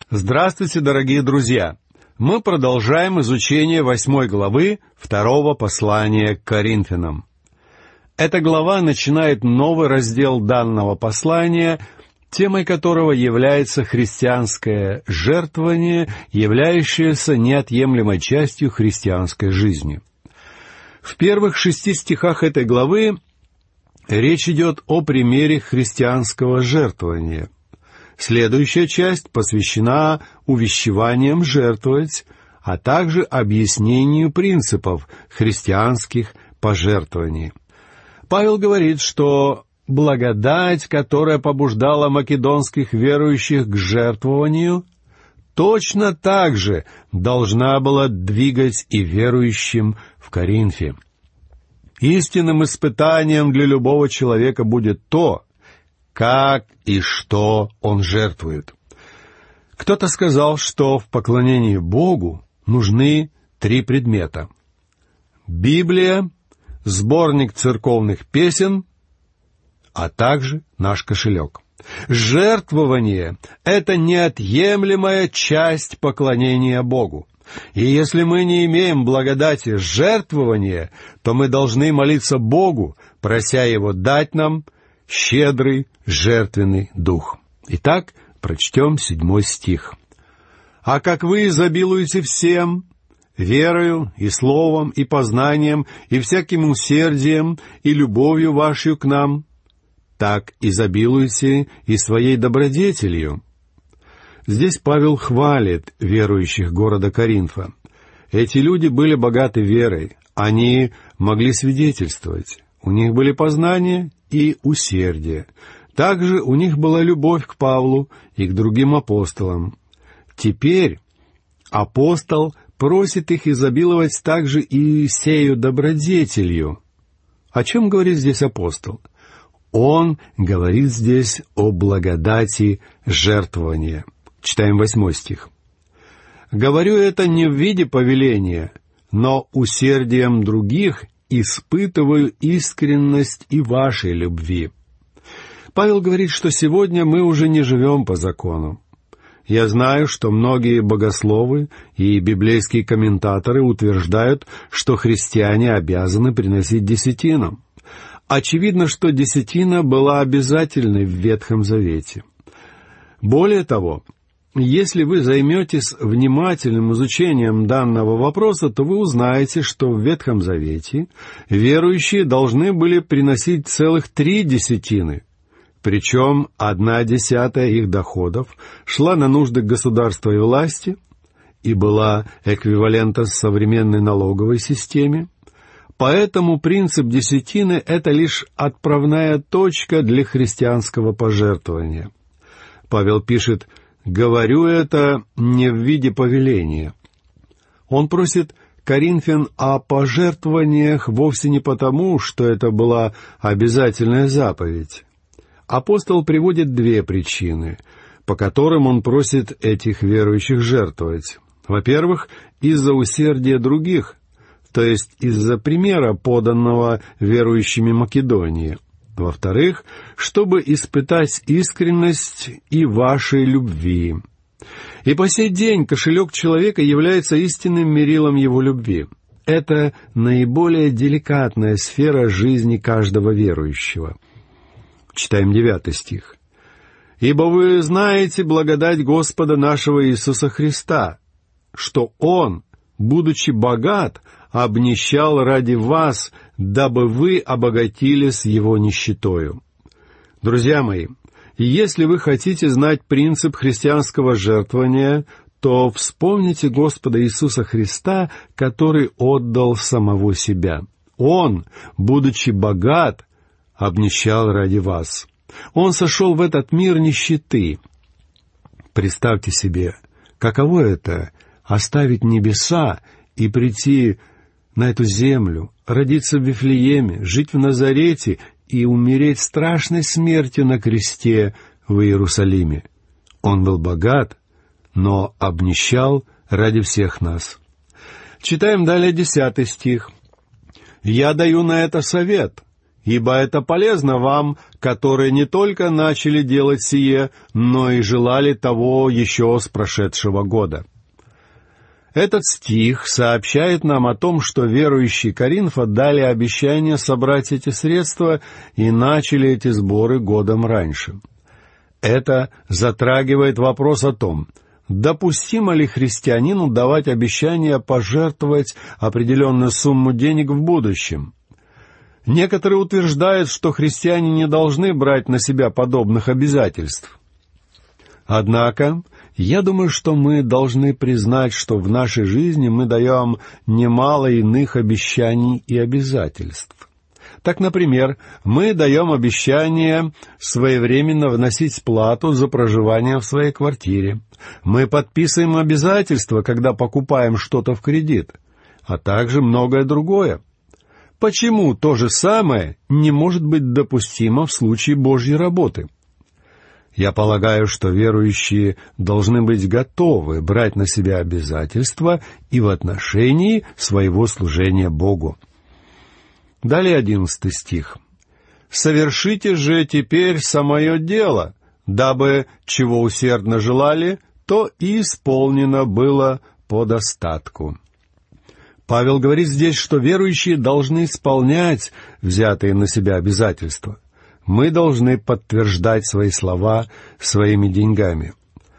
Здравствуйте, дорогие друзья! Мы продолжаем изучение 8 главы 2 послания к Коринфянам. Эта глава начинает новый раздел данного послания, темой которого является христианское жертвование, являющееся неотъемлемой частью христианской жизни. В первых 6 стихах этой главы речь идет о примере христианского жертвования. Следующая часть посвящена увещеваниям жертвовать, а также объяснению принципов христианских пожертвований. Павел говорит, что благодать, которая побуждала македонских верующих к жертвованию, точно так же должна была двигать и верующим в Коринфе. Истинным испытанием для любого человека будет то, как и что он жертвует. Кто-то сказал, что в поклонении Богу нужны 3 предмета: Библия, сборник церковных песен, а также наш кошелек. Жертвование — это неотъемлемая часть поклонения Богу. И если мы не имеем благодати жертвования, то мы должны молиться Богу, прося Его дать нам щедрый жертвенный дух. Итак, прочтем 7 стих. «А как вы изобилуете всем, верою и словом, и познанием, и всяким усердием, и любовью вашей к нам, так изобилуйте и своей добродетелью». Здесь Павел хвалит верующих города Коринфа. Эти люди были богаты верой, они могли свидетельствовать, у них были познания и усердие. Также у них была любовь к Павлу и к другим апостолам. Теперь апостол просит их изобиловать также и сею добродетелью. О чем говорит здесь апостол? Он говорит здесь о благодати жертвования. Читаем 8 стих. «Говорю это не в виде повеления, но усердием других испытываю искренность и вашей любви». Павел говорит, что сегодня мы уже не живем по закону. Я знаю, что многие богословы и библейские комментаторы утверждают, что христиане обязаны приносить десятину. Очевидно, что десятина была обязательной в Ветхом Завете. Более того, если вы займетесь внимательным изучением данного вопроса, то вы узнаете, что в Ветхом Завете верующие должны были приносить целых 3 десятины, причем 1/10 их доходов шла на нужды государства и власти и была эквивалентом современной налоговой системе. Поэтому принцип десятины — это лишь отправная точка для христианского пожертвования. Павел пишет: «Говорю это не в виде повеления». Он просит коринфян о пожертвованиях вовсе не потому, что это была обязательная заповедь. Апостол приводит 2 причины, по которым он просит этих верующих жертвовать. Во-первых, из-за усердия других, то есть из-за примера, поданного верующими Македонии. Во-вторых, чтобы испытать искренность и вашей любви. И по сей день кошелек человека является истинным мерилом его любви. Это наиболее деликатная сфера жизни каждого верующего. Читаем 9 стих. «Ибо вы знаете благодать Господа нашего Иисуса Христа, что Он, будучи богат, обнищал ради вас, дабы вы обогатились Его нищетою». Друзья мои, если вы хотите знать принцип христианского жертвования, то вспомните Господа Иисуса Христа, который отдал самого себя. Он, будучи богат, обнищал ради вас. Он сошел в этот мир нищеты. Представьте себе, каково это — оставить небеса и прийти на эту землю, родиться в Вифлееме, жить в Назарете и умереть страшной смертью на кресте в Иерусалиме. Он был богат, но обнищал ради всех нас. Читаем далее 10 стих. «Я даю на это совет. ибо это полезно вам, которые не только начали делать сие, но и желали того еще с прошедшего года». Этот стих сообщает нам о том, что верующие Коринфа дали обещание собрать эти средства и начали эти сборы годом раньше. Это затрагивает вопрос о том, допустимо ли христианину давать обещание пожертвовать определенную сумму денег в будущем. Некоторые утверждают, что христиане не должны брать на себя подобных обязательств. Однако, я думаю, что мы должны признать, что в нашей жизни мы даем немало иных обещаний и обязательств. Так, например, мы даем обещание своевременно вносить плату за проживание в своей квартире. Мы подписываем обязательства, когда покупаем что-то в кредит, а также многое другое. Почему то же самое не может быть допустимо в случае Божьей работы? Я полагаю, что верующие должны быть готовы брать на себя обязательства и в отношении своего служения Богу. Далее 11 стих. «Совершите же теперь самое дело, дабы, чего усердно желали, то и исполнено было по достатку». Павел говорит здесь, что верующие должны исполнять взятые на себя обязательства. Мы должны подтверждать свои слова своими деньгами.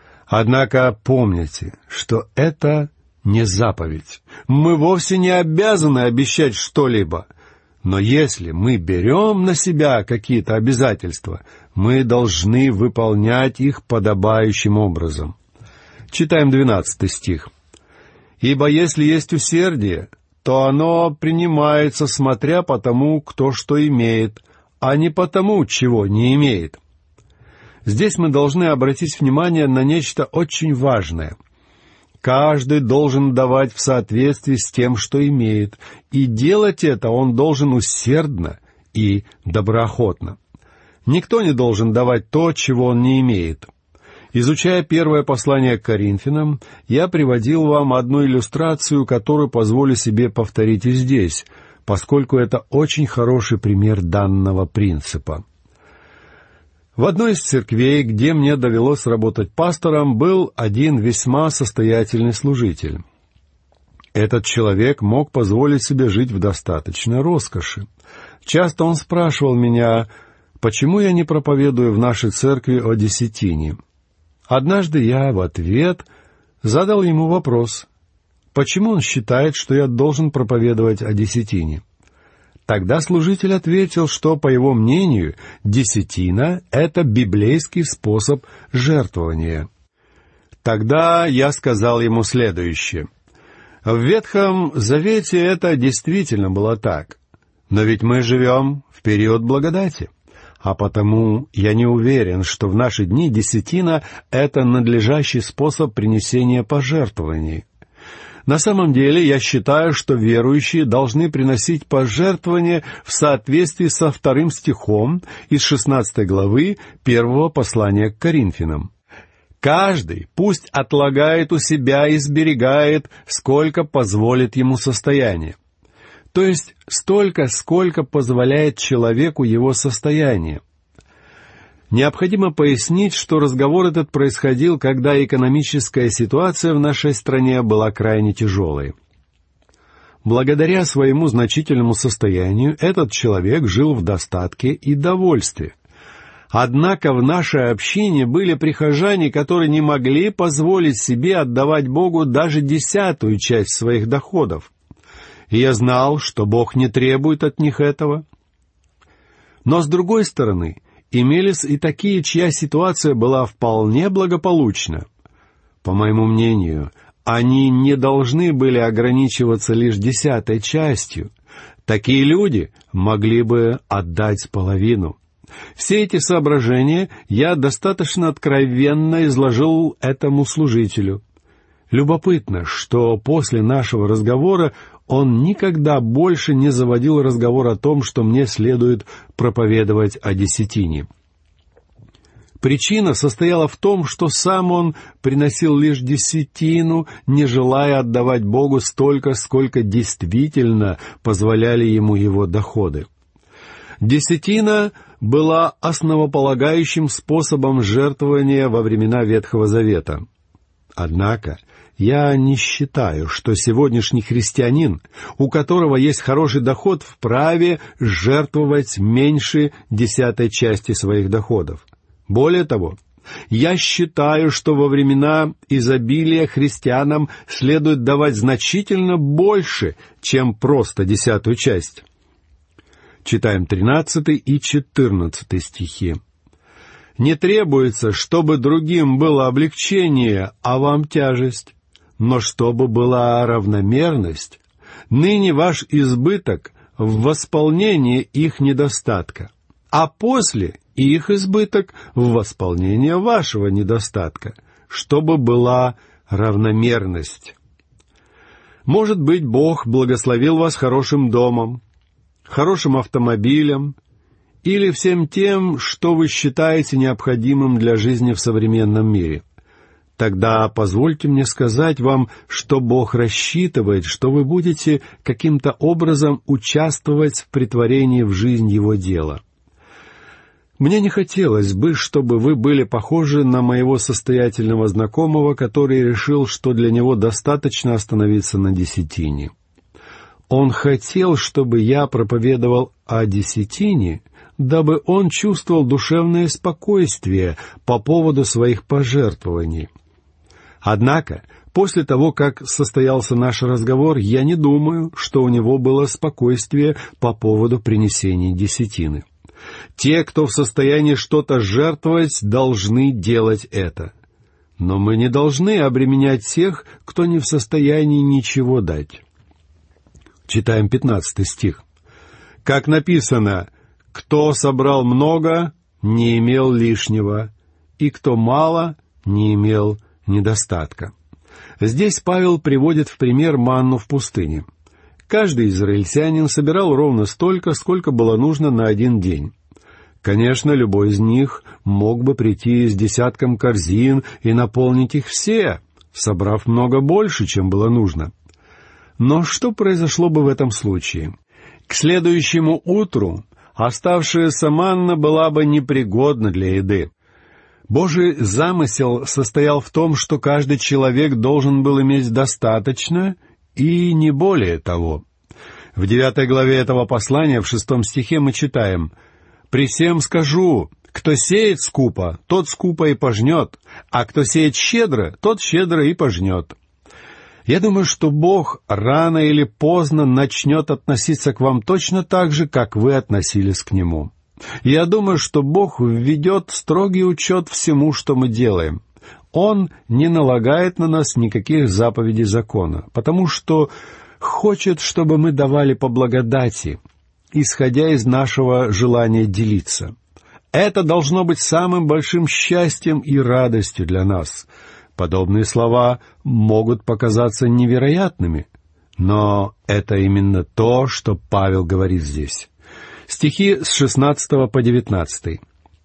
Однако помните, что это не заповедь. Мы вовсе не обязаны обещать что-либо. Но если мы берем на себя какие-то обязательства, мы должны выполнять их подобающим образом. Читаем 12 стих. «Ибо если есть усердие, то оно принимается, смотря по тому, кто что имеет, а не по тому, чего не имеет». Здесь мы должны обратить внимание на нечто очень важное. Каждый должен давать в соответствии с тем, что имеет, и делать это он должен усердно и доброохотно. Никто не должен давать то, чего он не имеет. Изучая первое послание к Коринфянам, я приводил вам одну иллюстрацию, которую позволю себе повторить и здесь, поскольку это очень хороший пример данного принципа. В одной из церквей, где мне довелось работать пастором, был один весьма состоятельный служитель. Этот человек мог позволить себе жить в достаточной роскоши. Часто он спрашивал меня, почему я не проповедую в нашей церкви о десятине. Однажды я в ответ задал ему вопрос, почему он считает, что я должен проповедовать о десятине. Тогда служитель ответил, что, по его мнению, десятина — это библейский способ жертвования. Тогда я сказал ему следующее. В Ветхом Завете это действительно было так, но ведь мы живем в период благодати. А потому я не уверен, что в наши дни десятина — это надлежащий способ принесения пожертвований. На самом деле, я считаю, что верующие должны приносить пожертвования в соответствии со 2 стихом из 16 главы 1 послания к Коринфянам. «Каждый пусть отлагает у себя и сберегает, сколько позволит ему состояние». То есть столько, сколько позволяет человеку его состояние. Необходимо пояснить, что разговор этот происходил, когда экономическая ситуация в нашей стране была крайне тяжелой. Благодаря своему значительному состоянию этот человек жил в достатке и довольстве. Однако в нашей общине были прихожане, которые не могли позволить себе отдавать Богу даже 10-ю часть своих доходов. И я знал, что Бог не требует от них этого. Но, с другой стороны, имелись и такие, чья ситуация была вполне благополучна. По моему мнению, они не должны были ограничиваться лишь 10-й частью. Такие люди могли бы отдать половину. Все эти соображения я достаточно откровенно изложил этому служителю. Любопытно, что после нашего разговора он никогда больше не заводил разговор о том, что мне следует проповедовать о десятине. Причина состояла в том, что сам он приносил лишь десятину, не желая отдавать Богу столько, сколько действительно позволяли ему его доходы. Десятина была основополагающим способом жертвования во времена Ветхого Завета. Однако я не считаю, что сегодняшний христианин, у которого есть хороший доход, вправе жертвовать меньше 10 части своих доходов. Более того, я считаю, что во времена изобилия христианам следует давать значительно больше, чем просто 10 часть. Читаем 13 и 14 стихи. «Не требуется, чтобы другим было облегчение, а вам тяжесть, но чтобы была равномерность. Ныне ваш избыток в восполнении их недостатка, а после их избыток в восполнение вашего недостатка, чтобы была равномерность». Может быть, Бог благословил вас хорошим домом, хорошим автомобилем или всем тем, что вы считаете необходимым для жизни в современном мире. Тогда позвольте мне сказать вам, что Бог рассчитывает, что вы будете каким-то образом участвовать в претворении в жизнь Его дела. Мне не хотелось бы, чтобы вы были похожи на моего состоятельного знакомого, который решил, что для него достаточно остановиться на десятине. Он хотел, чтобы я проповедовал о десятине, дабы он чувствовал душевное спокойствие по поводу своих пожертвований. Однако, после того, как состоялся наш разговор, я не думаю, что у него было спокойствие по поводу принесения десятины. Те, кто в состоянии что-то жертвовать, должны делать это. Но мы не должны обременять тех, кто не в состоянии ничего дать. Читаем 15 стих. «Как написано, кто собрал много, не имел лишнего, и кто мало, не имел недостатка». Здесь Павел приводит в пример манну в пустыне. Каждый израильтянин собирал ровно столько, сколько было нужно на один день. Конечно, любой из них мог бы прийти с десятком корзин и наполнить их все, собрав много больше, чем было нужно. Но что произошло бы в этом случае? К следующему утру оставшаяся манна была бы непригодна для еды. Божий замысел состоял в том, что каждый человек должен был иметь достаточно и не более того. В 9 главе этого послания, в 6 стихе мы читаем: «При всем скажу, кто сеет скупо, тот скупо и пожнет, а кто сеет щедро, тот щедро и пожнет». Я думаю, что Бог рано или поздно начнет относиться к вам точно так же, как вы относились к Нему. Я думаю, что Бог введет строгий учет всему, что мы делаем. Он не налагает на нас никаких заповедей закона, потому что хочет, чтобы мы давали по благодати, исходя из нашего желания делиться. Это должно быть самым большим счастьем и радостью для нас. Подобные слова могут показаться невероятными, но это именно то, что Павел говорит здесь. Стихи с 16 по 19.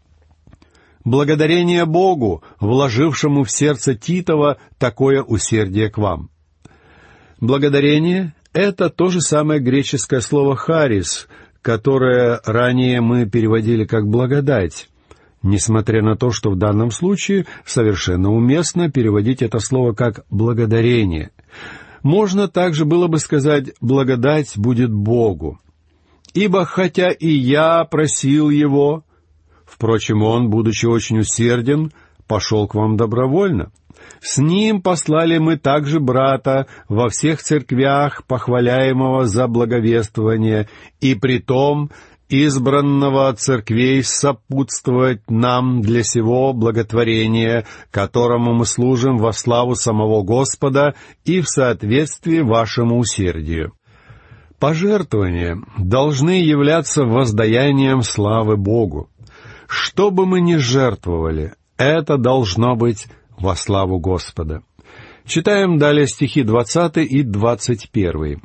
«Благодарение Богу, вложившему в сердце Титова такое усердие к вам». Благодарение — это то же самое греческое слово «харис», которое ранее мы переводили как «благодать», несмотря на то, что в данном случае совершенно уместно переводить это слово как «благодарение». Можно также было бы сказать «благодать будет Богу». «Ибо хотя и я просил Его, впрочем, Он, будучи очень усерден, пошел к вам добровольно. С Ним послали мы также брата во всех церквях, похваляемого за благовествование, и притом избранного от церквей сопутствовать нам для сего благотворения, которому мы служим во славу самого Господа и в соответствии вашему усердию». Пожертвования должны являться воздаянием славы Богу. Что бы мы ни жертвовали, это должно быть во славу Господа. Читаем далее стихи 20 и 21.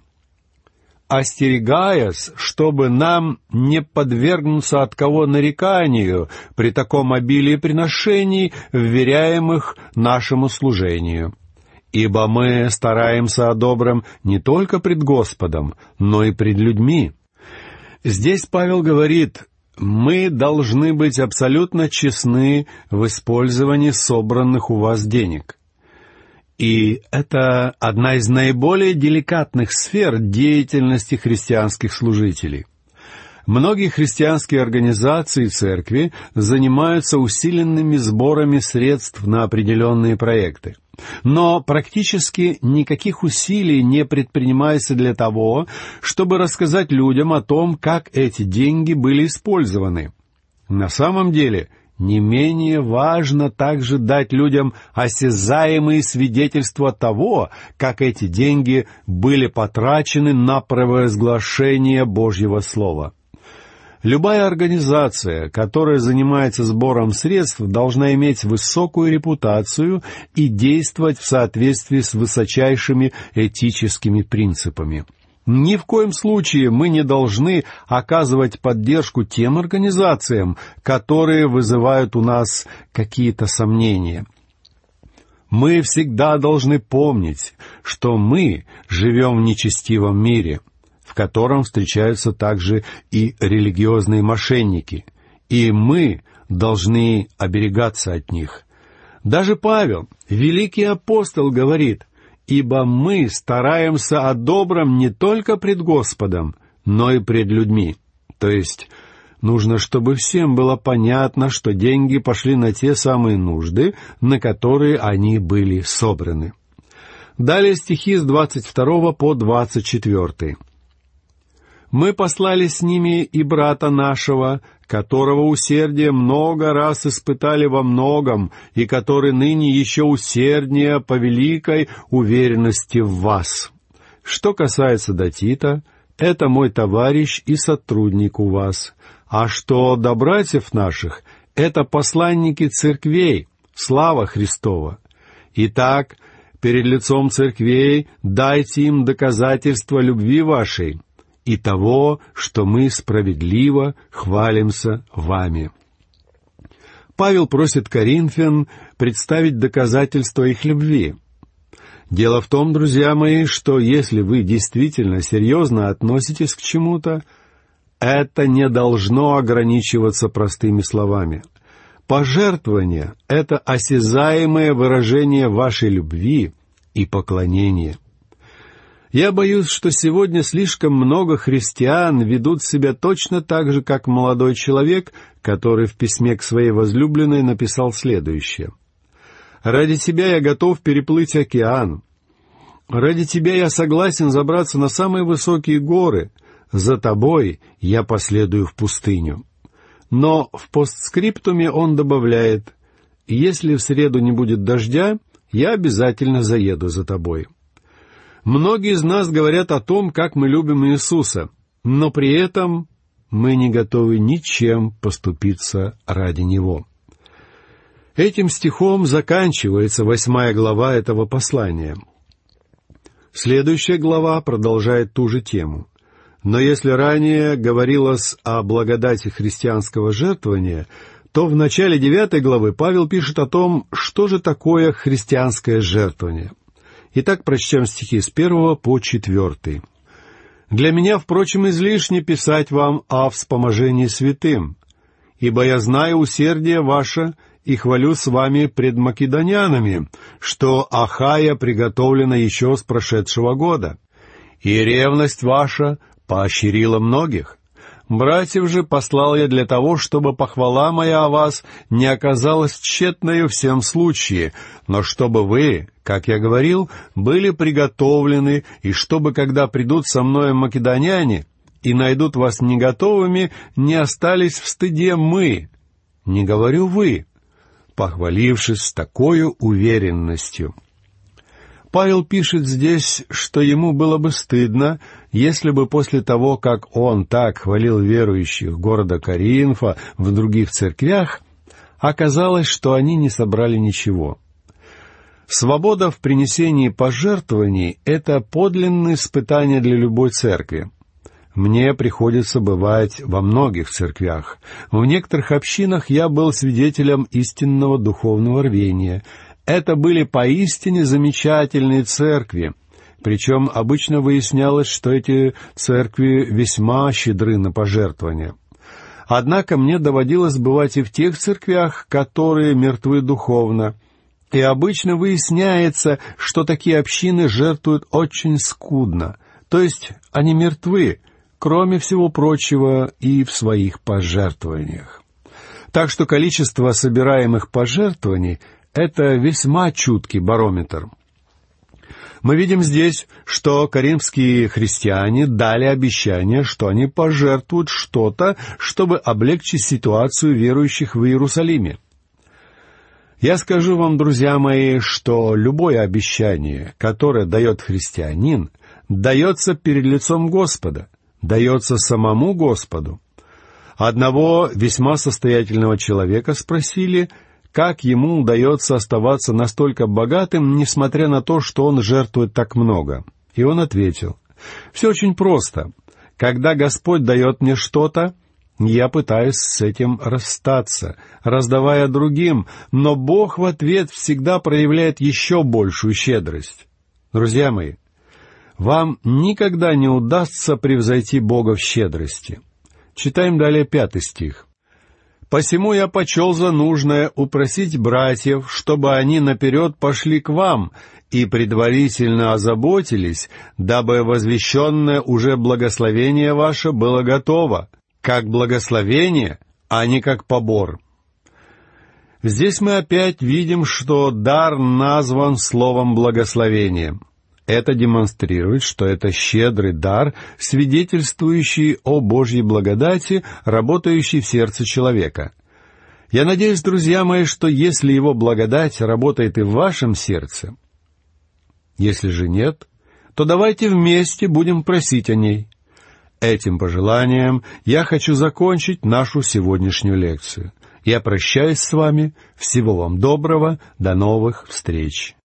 «Остерегаясь, чтобы нам не подвергнуться от кого нареканию при таком обилии приношений, вверяемых нашему служению. Ибо мы стараемся о добром не только пред Господом, но и пред людьми. Здесь Павел говорит: мы должны быть абсолютно честны в использовании собранных у вас денег. И это одна из наиболее деликатных сфер деятельности христианских служителей. Многие христианские организации и церкви занимаются усиленными сборами средств на определенные проекты. Но практически никаких усилий не предпринимается для того, чтобы рассказать людям о том, как эти деньги были использованы. На самом деле, не менее важно также дать людям осязаемые свидетельства того, как эти деньги были потрачены на провозглашение Божьего Слова. Любая организация, которая занимается сбором средств, должна иметь высокую репутацию и действовать в соответствии с высочайшими этическими принципами. Ни в коем случае мы не должны оказывать поддержку тем организациям, которые вызывают у нас какие-то сомнения. Мы всегда должны помнить, что мы живем в нечестивом мире, в котором встречаются также и религиозные мошенники, и мы должны оберегаться от них. Даже Павел, великий апостол, говорит: «Ибо мы стараемся о добром не только пред Господом, но и пред людьми». То есть нужно, чтобы всем было понятно, что деньги пошли на те самые нужды, на которые они были собраны. Далее стихи с 22 по 24. «Мы послали с ними и брата нашего, которого усердие много раз испытали во многом, и который ныне еще усерднее по великой уверенности в вас. Что касается до Тита, это мой товарищ и сотрудник у вас. А что до братьев наших, это посланники церквей, слава Христова. Итак, перед лицом церквей дайте им доказательства любви вашей и того, что мы справедливо хвалимся вами». Павел просит коринфян представить доказательства их любви. Дело в том, друзья мои, что если вы действительно серьезно относитесь к чему-то, это не должно ограничиваться простыми словами. Пожертвование — это осязаемое выражение вашей любви и поклонения. Я боюсь, что сегодня слишком много христиан ведут себя точно так же, как молодой человек, который в письме к своей возлюбленной написал следующее: «Ради тебя я готов переплыть океан. Ради тебя я согласен забраться на самые высокие горы. За тобой я последую в пустыню». Но в постскриптуме он добавляет: «Если в среду не будет дождя, я обязательно заеду за тобой». Многие из нас говорят о том, как мы любим Иисуса, но при этом мы не готовы ничем поступиться ради Него. Этим стихом заканчивается 8 глава этого послания. Следующая глава продолжает ту же тему. Но если ранее говорилось о благодати христианского жертвования, то в начале 9 главы Павел пишет о том, что же такое христианское жертвование. Итак, прочтем стихи с 1 по 4. «Для меня, впрочем, излишне писать вам о вспоможении святым, ибо я знаю усердие ваше и хвалю с вами пред македонянами, что Ахая приготовлена еще с прошедшего года, и ревность ваша поощрила многих. Братьев же послал я для того, чтобы похвала моя о вас не оказалась тщетною в всем случае, но чтобы вы, как я говорил, были приготовлены, и чтобы, когда придут со мною македоняне и найдут вас не готовыми, не остались в стыде мы, не говорю вы, похвалившись с такою уверенностью». Павел пишет здесь, что ему было бы стыдно, если бы после того, как он так хвалил верующих города Коринфа в других церквях, оказалось, что они не собрали ничего. Свобода в принесении пожертвований — это подлинное испытание для любой церкви. Мне приходится бывать во многих церквях. В некоторых общинах я был свидетелем истинного духовного рвения. Это были поистине замечательные церкви, Причем обычно выяснялось, что эти церкви весьма щедры на пожертвования. Однако мне доводилось бывать и в тех церквях, которые мертвы духовно, и обычно выясняется, что такие общины жертвуют очень скудно, то есть они мертвы, кроме всего прочего, и в своих пожертвованиях. Так что количество собираемых пожертвований — это весьма чуткий барометр. Мы видим здесь, что коринфские христиане дали обещание, что они пожертвуют что-то, чтобы облегчить ситуацию верующих в Иерусалиме. Я скажу вам, друзья мои, что любое обещание, которое дает христианин, дается перед лицом Господа, дается самому Господу. Одного весьма состоятельного человека спросили, как ему удается оставаться настолько богатым, несмотря на то, что он жертвует так много. И он ответил: «Все очень просто. Когда Господь дает мне что-то, я пытаюсь с этим расстаться, раздавая другим, но Бог в ответ всегда проявляет еще большую щедрость». Друзья мои, вам никогда не удастся превзойти Бога в щедрости. Читаем далее 5 стих. «Посему я почел за нужное упросить братьев, чтобы они наперед пошли к вам и предварительно озаботились, дабы возвещенное уже благословение ваше было готово, как благословение, а не как побор». Здесь мы опять видим, что дар назван словом «благословение». Это демонстрирует, что это щедрый дар, свидетельствующий о Божьей благодати, работающей в сердце человека. Я надеюсь, друзья мои, что если Его благодать работает и в вашем сердце, если же нет, то давайте вместе будем просить о ней. Этим пожеланием я хочу закончить нашу сегодняшнюю лекцию. Я прощаюсь с вами. Всего вам доброго. До новых встреч.